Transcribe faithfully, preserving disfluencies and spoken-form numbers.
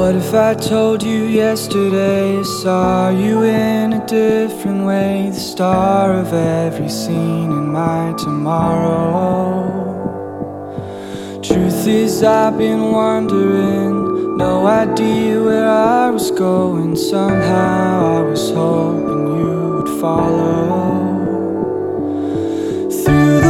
What if I told you yesterday I saw you in a different way, the star of every scene in my tomorrow? Truth is I've been wondering, no idea where I was going. Somehow I was hoping you would follow. Through